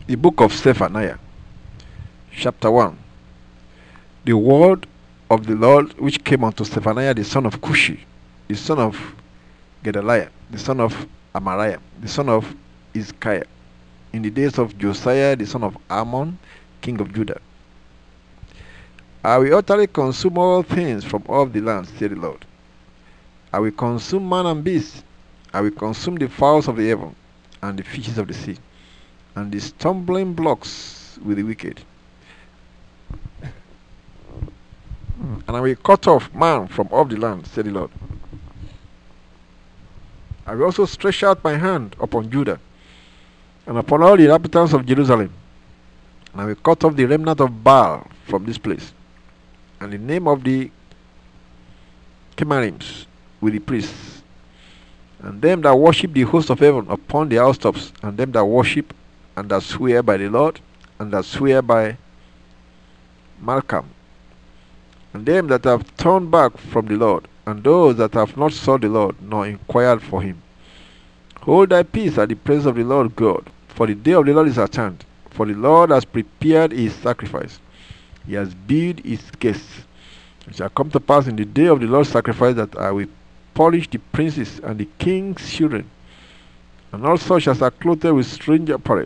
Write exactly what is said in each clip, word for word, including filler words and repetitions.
The book of Zephaniah, chapter one. The word of the Lord which came unto Zephaniah the son of Cushi, the son of Gedaliah, the son of Amariah, the son of Izkiah, in the days of Josiah the son of Ammon, king of Judah. I will utterly consume all things from off the land, said the Lord. I will consume man and beast. I will consume the fowls of the heaven, and the fishes of the sea, and the stumbling blocks with the wicked. And I will cut off man from off the land, said the Lord. I will also stretch out my hand upon Judah, and upon all the inhabitants of Jerusalem, and I will cut off the remnant of Baal from this place, and the name of the Chemarims with the priests, and them that worship the host of heaven upon the housetops, and them that worship and that swear by the Lord, and that swear by Malcham, and them that have turned back from the Lord, and those that have not sought the Lord, nor inquired for him. Hold thy peace at the presence of the Lord God, for the day of the Lord is at hand. For the Lord has prepared his sacrifice, he has built his gates. It shall come to pass in the day of the Lord's sacrifice that I will punish the princes and the king's children, and all such as are clothed with strange apparel.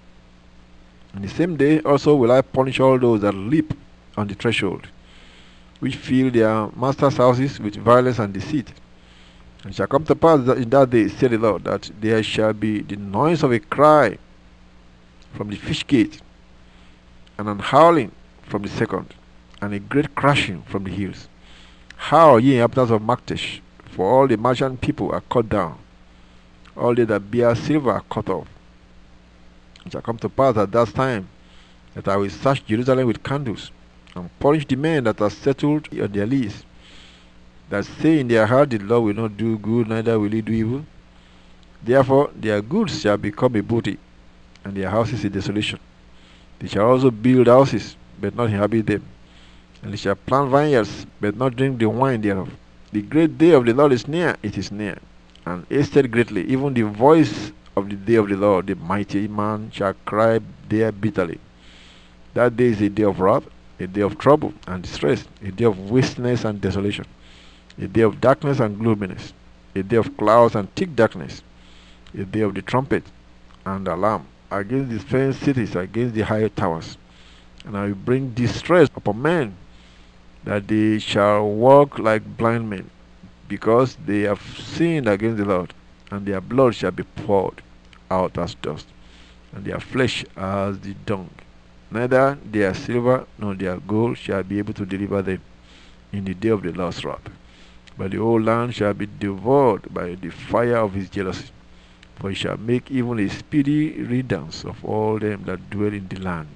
In the same day also will I punish all those that leap on the threshold, which fill their masters' houses with violence and deceit. And it shall come to pass that in that day, said the Lord, that there shall be the noise of a cry from the fish gate, and an howling from the second, and a great crashing from the hills. Howl, ye inhabitants of Maktesh, for all the merchant people are cut down, all they that bear silver are cut off. It shall come to pass at that time that I will search Jerusalem with candles, and punish the men that are settled on their lease, that say in their heart, the Lord will not do good, neither will he do evil. Therefore their goods shall become a booty, and their houses a desolation. They shall also build houses, but not inhabit them, and they shall plant vineyards, but not drink the wine thereof. The great day of the Lord is near, it is near, and hasted greatly. Even the voice of the day of the Lord, the mighty man shall cry there bitterly. That day is a day of wrath, a day of trouble and distress, a day of wasteness and desolation, a day of darkness and gloominess, a day of clouds and thick darkness, a day of the trumpet and alarm against the fenced cities, against the high towers. And I will bring distress upon men, that they shall walk like blind men, because they have sinned against the Lord, and their blood shall be poured out as dust, and their flesh as the dung. Neither their silver nor their gold shall be able to deliver them in the day of the Lord's wrath. But the whole land shall be devoured by the fire of his jealousy, for he shall make even a speedy riddance of all them that dwell in the land.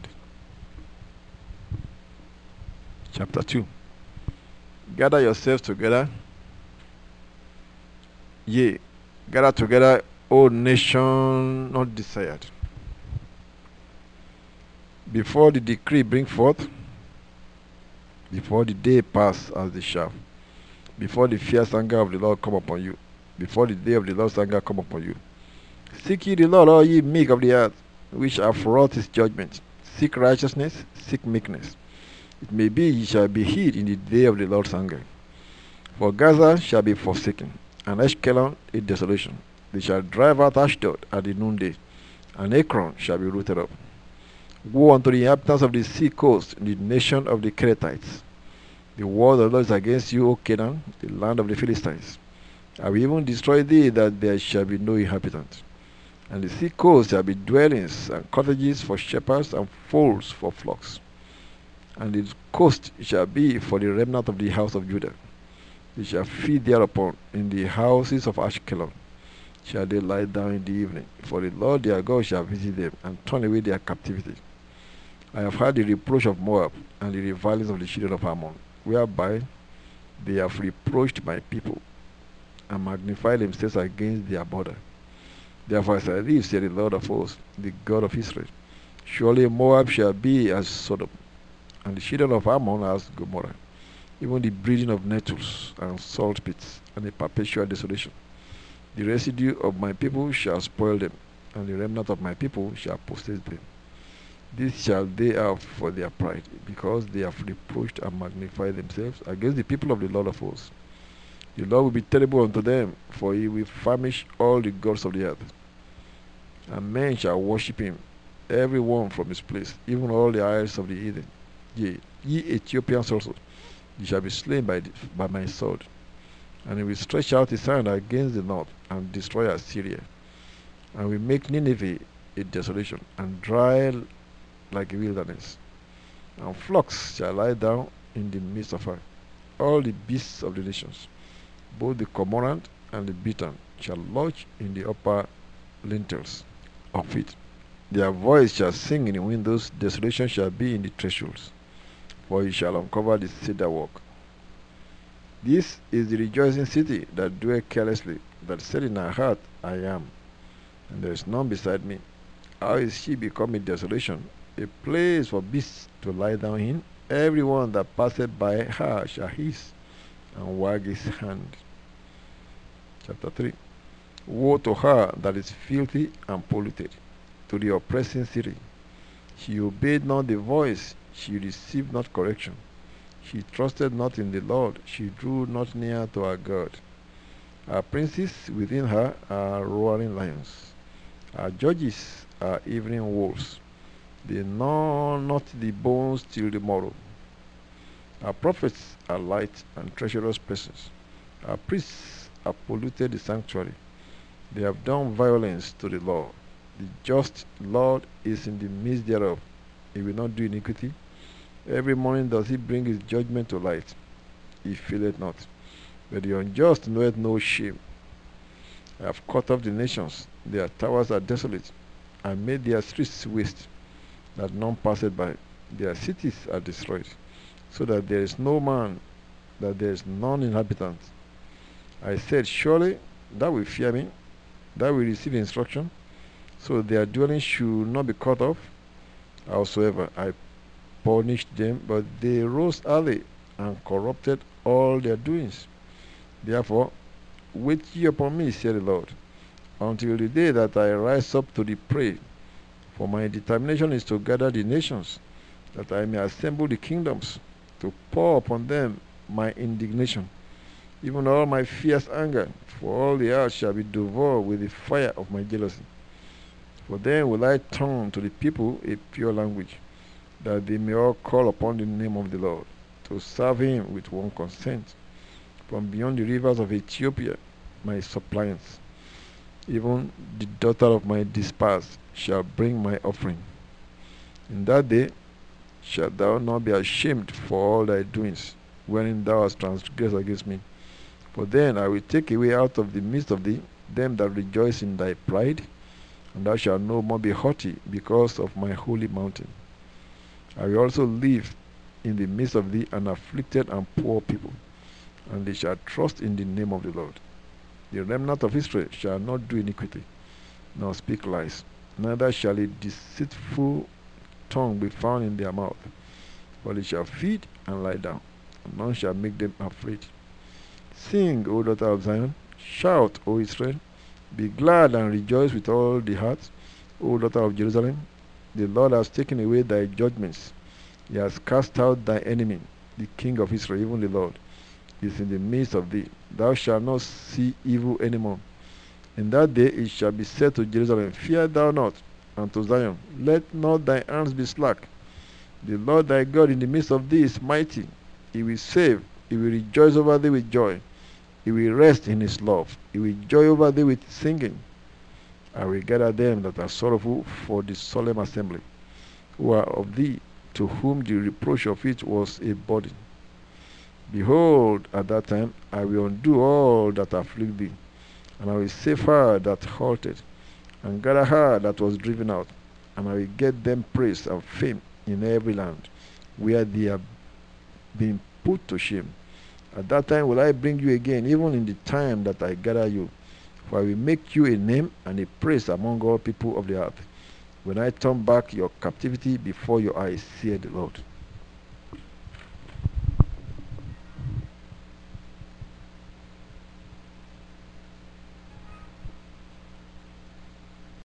Chapter two. Gather yourselves together, yea, gather together, O nation not desired. Before the decree bring forth, before the day pass as the shaft, before the fierce anger of the Lord come upon you, before the day of the Lord's anger come upon you. Seek ye the Lord, all ye meek of the earth, which have wrought his judgment. Seek righteousness, seek meekness. It may be ye shall be hid in the day of the Lord's anger. For Gaza shall be forsaken, and Ashkelon a desolation. They shall drive out Ashdod at the noonday, and Ekron shall be rooted up. Woe unto the inhabitants of the sea coast, the nation of the Kerethites. The word of the Lord is against you, O Canaan, the land of the Philistines. I will even destroy thee, that there shall be no inhabitant. And the sea coast shall be dwellings, and cottages for shepherds, and folds for flocks. And the coast shall be for the remnant of the house of Judah. They shall feed thereupon in the houses of Ashkelon. Shall they lie down in the evening? For the Lord their God shall visit them, and turn away their captivity. I have heard the reproach of Moab, and the revilings of the children of Ammon, whereby they have reproached my people, and magnified themselves against their border. Therefore as I live, said the Lord of hosts, the God of Israel, surely Moab shall be as Sodom, and the children of Ammon as Gomorrah, even the breeding of nettles and salt pits, and a perpetual desolation. The residue of my people shall spoil them, and the remnant of my people shall possess them. This shall they have for their pride, because they have reproached and magnified themselves against the people of the Lord of hosts. The Lord will be terrible unto them, for he will famish all the gods of the earth. And men shall worship him, every one from his place, even all the isles of the heathen. Yea, ye Ethiopians also, ye shall be slain by, the, by my sword. And he will stretch out his hand against the north, and destroy Assyria. And will make Nineveh a desolation, and dry like a wilderness. And flocks shall lie down in the midst of her. All the beasts of the nations, both the cormorant and the bittern, shall lodge in the upper lintels of it. Their voice shall sing in the windows, desolation shall be in the thresholds, for he shall uncover the cedar walk. This is the rejoicing city that dwelleth carelessly, that said in her heart, I am, and there is none beside me. How is she become a desolation, a place for beasts to lie down in? Every one that passeth by her shall hiss and wag his hand. Chapter three. Woe to her that is filthy and polluted, to the oppressing city. She obeyed not the voice, she received not correction. She trusted not in the Lord, she drew not near to her God. Her princes within her are roaring lions. Her judges are evening wolves. They gnaw not the bones till the morrow. Our prophets are light and treacherous persons. Our priests have polluted the sanctuary. They have done violence to the law. The just Lord is in the midst thereof. He will not do iniquity. Every morning does he bring his judgment to light. He feeleth not. But the unjust knoweth no shame. I have cut off the nations. Their towers are desolate. I made their streets waste, that none passeth by. Their cities are destroyed, so that there is no man, that there is none inhabitant. I said, surely thou wilt fear me, thou wilt receive instruction, so their dwelling should not be cut off. Howsoever I punished them, but they rose early and corrupted all their doings. Therefore, wait ye upon me, said the Lord, until the day that I rise up to the prey. For my determination is to gather the nations, that I may assemble the kingdoms, to pour upon them my indignation, even all my fierce anger, for all the earth shall be devoured with the fire of my jealousy. For then will I turn to the people a pure language, that they may all call upon the name of the Lord, to serve him with one consent. From beyond the rivers of Ethiopia, my suppliants, even the daughter of my despised, shall bring my offering. In that day shalt thou not be ashamed for all thy doings, wherein thou hast transgressed against me. For then I will take away out of the midst of thee them that rejoice in thy pride, and thou shalt no more be haughty because of my holy mountain. I will also live in the midst of thee an afflicted and poor people, and they shall trust in the name of the Lord. The remnant of Israel shall not do iniquity, nor speak lies, neither shall a deceitful tongue be found in their mouth. For they shall feed and lie down, and none shall make them afraid. Sing, O daughter of Zion, shout, O Israel, be glad and rejoice with all the heart, O daughter of Jerusalem. The Lord has taken away thy judgments, he has cast out thy enemy. The King of Israel, even the Lord, is in the midst of thee. Thou shalt not see evil any more. In that day it shall be said to Jerusalem, fear thou not, and to Zion, let not thy hands be slack. The Lord thy God in the midst of thee is mighty. He will save, he will rejoice over thee with joy. He will rest in his love. He will joy over thee with singing. I will gather them that are sorrowful for the solemn assembly, who are of thee, to whom the reproach of it was a burden. Behold, at that time I will undo all that afflict thee, and I will save her that halted, and gather her that was driven out, and I will get them praise and fame in every land, where they have been put to shame. At that time will I bring you again, even in the time that I gather you, for I will make you a name and a praise among all people of the earth, when I turn back your captivity before your eyes, saith the Lord.